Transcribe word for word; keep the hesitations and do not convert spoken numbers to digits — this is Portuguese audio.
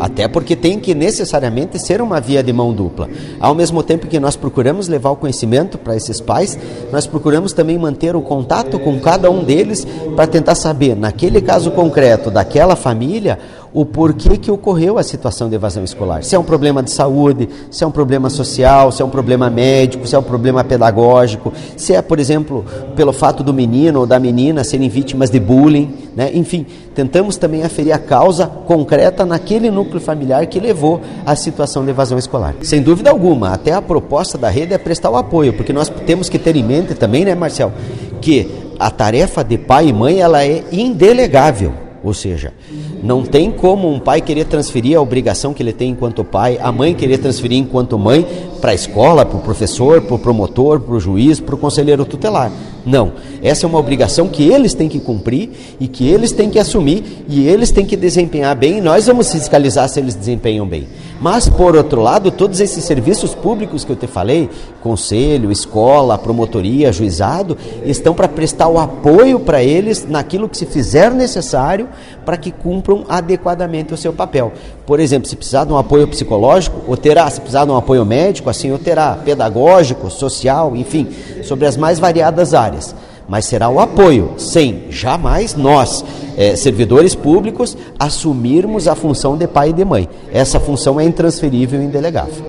Até porque tem que necessariamente ser uma via de mão dupla. Ao mesmo tempo que nós procuramos levar o conhecimento para esses pais, nós procuramos também manter o contato com cada um deles para tentar saber, naquele caso concreto daquela família, o porquê que ocorreu a situação de evasão escolar. Se é um problema de saúde, se é um problema social, se é um problema médico, se é um problema pedagógico, se é, por exemplo, pelo fato do menino ou da menina serem vítimas de bullying, né? Enfim, tentamos também aferir a causa concreta naquele núcleo familiar que levou à situação de evasão escolar. Sem dúvida alguma, até a proposta da rede é prestar o apoio, porque nós temos que ter em mente também, né, Marcel, que a tarefa de pai e mãe ela é indelegável. Ou seja, não tem como um pai querer transferir a obrigação que ele tem enquanto pai, a mãe querer transferir enquanto mãe para a escola, para o professor, para o promotor, para o juiz, para o conselheiro tutelar. Não, essa é uma obrigação que eles têm que cumprir e que eles têm que assumir e eles têm que desempenhar bem e nós vamos fiscalizar se eles desempenham bem. Mas, por outro lado, todos esses serviços públicos que eu te falei, conselho, escola, promotoria, juizado, estão para prestar o apoio para eles naquilo que se fizer necessário para que cumpram adequadamente o seu papel. Por exemplo, se precisar de um apoio psicológico, ou terá, se precisar de um apoio médico, assim o terá, pedagógico, social, enfim, sobre as mais variadas áreas. Mas será o apoio, sem jamais nós, eh, servidores públicos, assumirmos a função de pai e de mãe. Essa função é intransferível e indelegável.